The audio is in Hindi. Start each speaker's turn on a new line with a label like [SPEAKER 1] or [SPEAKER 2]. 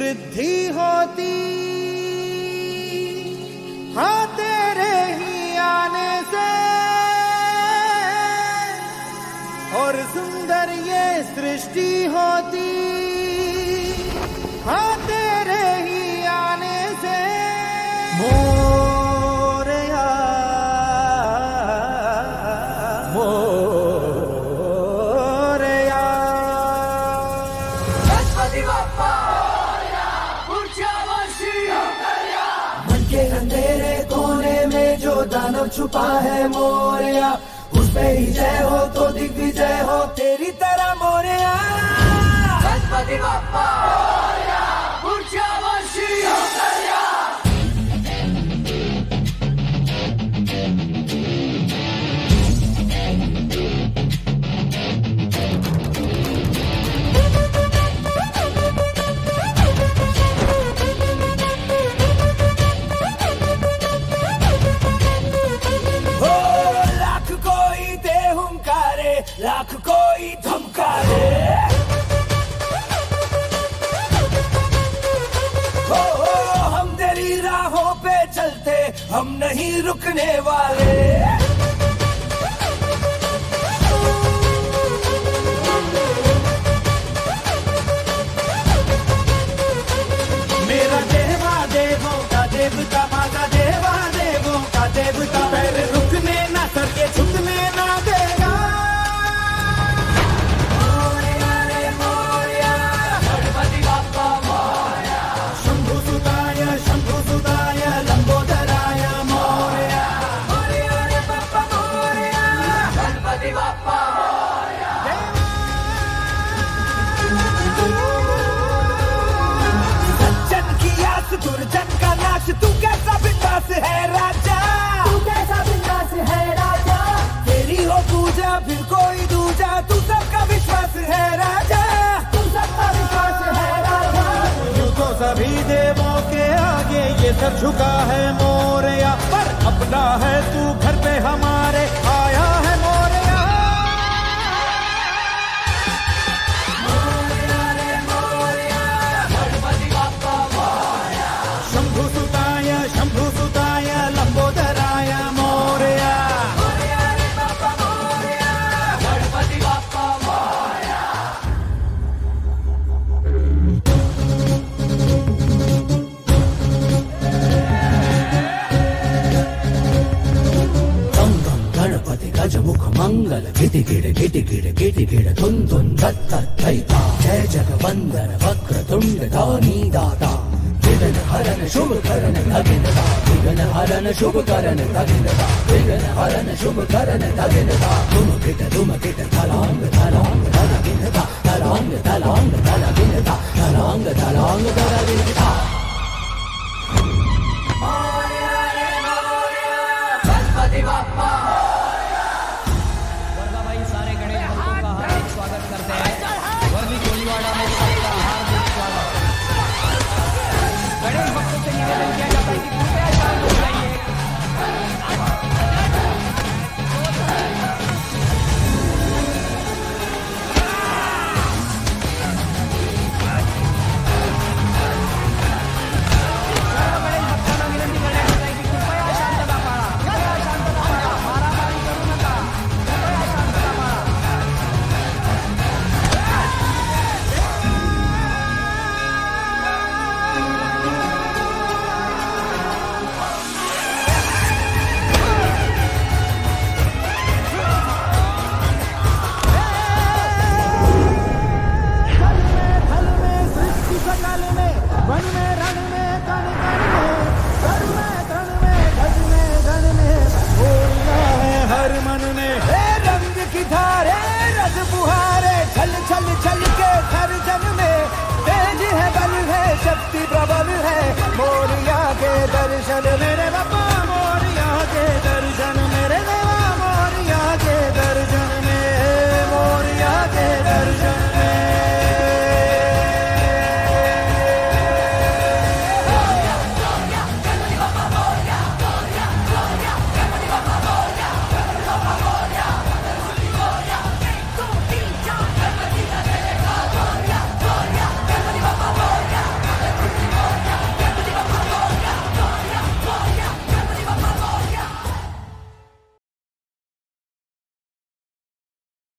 [SPEAKER 1] वृद्धि होती, हाँ तेरे ही आने से, और सुंदर ये सृष्टि होती, हाँ तेरे ही आने से। मोरया मोरया
[SPEAKER 2] गणपति बप्पा ऊर्जावासी,
[SPEAKER 3] मन के अंधेरे कोने में जो दानव छुपा है मोरया, उस पे ही जय हो तो दिग्विजय हो तेरी तरह मोरया।
[SPEAKER 2] गणपति बप्पा ऊर्जावासी,
[SPEAKER 3] लाख कोई दे हुंकारे, लाख कोई धमकारे, हो हम तेरी राहों पे चलते, हम नहीं रुकने वाले। मेरा देवा देवों का देवता, माता देवा देवों का देवता, पैर रुकने ना सर के झुकने ना देगा। मोरया रे मोरया,
[SPEAKER 2] गणपति बप्पा मोरया,
[SPEAKER 3] शंभु सुताय लंबोदराय मोरया। मोरया रे बप्पा मोरया,
[SPEAKER 2] गणपति बप्पा मोरया,
[SPEAKER 3] सज्जन की आस दुर्जन का नाश, तू कैसा बिंदास है राजा,
[SPEAKER 4] तू कैसा बिंदास है राजा,
[SPEAKER 3] तेरी हो पूजा फिर कोई दूजा, तू सबका विश्वास है राजा,
[SPEAKER 4] तू सबका विश्वास है राजा।
[SPEAKER 1] यूं तो सभी देवों के आगे ये सर झुका है मोरया, पर अपना है तू घर पे हमारे आया है मोरया।
[SPEAKER 3] मोरया रे मोरया,
[SPEAKER 2] गणपति बप्पा मोरया,
[SPEAKER 1] शंभु सुताय लंबोदराय मोरया।
[SPEAKER 3] मोरया रे बप्पा मोरया।
[SPEAKER 2] गणपति बप्पा मोरया,
[SPEAKER 3] गं गं गणपति गजमुख मंगल, गिटि गिड़ धुन धुन धत्त धैता, जय जगवंदन वक्र तुंड दानी दाता, विघ्न हरन शुभ करन धगिनता, विघ्न हरन शुभ करन धगिनता, विघ्न हरन शुभ करन धगिनता, धुम गिट धलांग धलांग धगिनता, धलांग धलांग धगिनता, धलांग धलांग धगिनता।
[SPEAKER 2] गणपति बप्पा
[SPEAKER 5] वर्धा भाई सारे गणेश भक्तों का हार्दिक स्वागत करते हैं। वर्ली कोलीवाड़ा में सबका हार्दिक स्वागत। गणेश भक्तों से निवेदन किया जाता है कि कृपया शांत हो जाइए।
[SPEAKER 1] वन में रण में कण कण